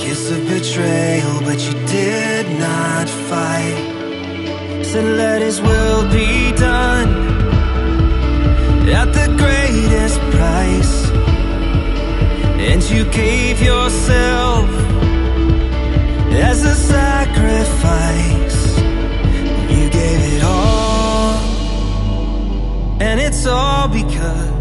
kiss of betrayal, but you did not fight. Said let his will be done at the greatest price. And you gave yourself as a sacrifice. You gave it all, and it's all because